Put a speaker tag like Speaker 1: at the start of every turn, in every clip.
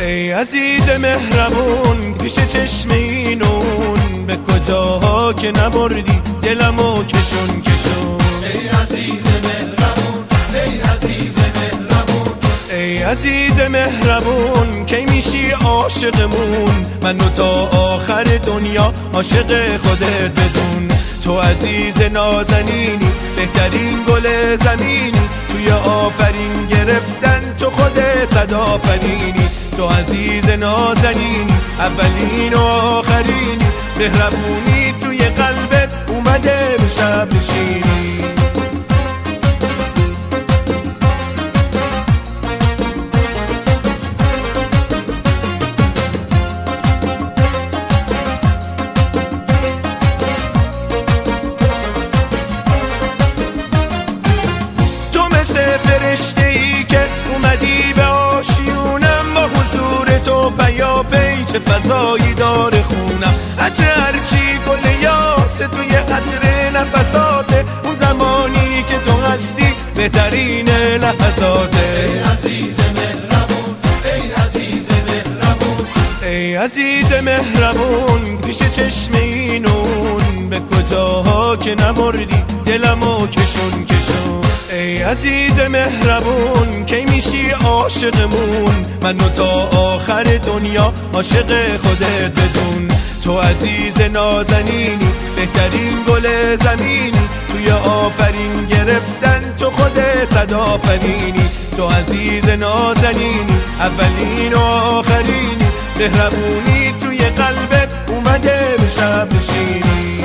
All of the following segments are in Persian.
Speaker 1: ای عزیز مهربون پیش چشم اینون، به کجاها که نبردی دلمو کشون کشون.
Speaker 2: ای عزیز مهربون، ای عزیز مهربون،
Speaker 1: ای عزیز مهربون کی میشی عاشقمون؟ من تا آخر دنیا عاشق خودت بدون. تو عزیز نازنینی بهترین گل زمینی، توی آفرین گرفتن تو خود صد آفرینی. تو عزیز نازنینی اولین و آخرینی، مهربونی توی قلبت اومده به شب نشینی. فرشته‌ای که اومدی به آشیونم، با حضور تو پیاپی چه فضایی داره خونم. هرچی گل یاس توی عطر نفساته، اون زمانی که تو هستی بهترین لحظاته.
Speaker 2: ای عزیز مهربون، ای عزیز مهربون،
Speaker 1: ای عزیز مهربون پیش چشم اینون، به کجاها که نبردی دلمو کشون کشون. ای عزیز مهربون کی میشی عاشقمون؟ من تا آخر دنیا عاشق خودت بدون. تو عزیز نازنینی بهترین گل زمینی، توی آفرین گرفتن تو خود صد آفرینی. تو عزیز نازنینی اولین و آخرینی، مهربونی توی قلبت اومده به شب نشینی.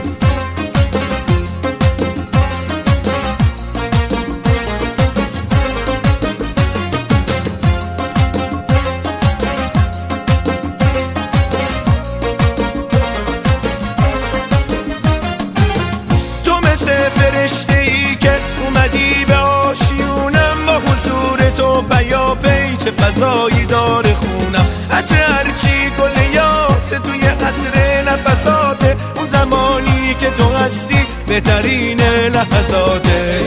Speaker 1: فرشته‌ای که اومدی به آشیونم، با حضور تو پیاپی چه فضایی داره خونم. هرچی گل یاس توی عطر نفساته، اون زمانی که تو هستی بهترین لحظاته.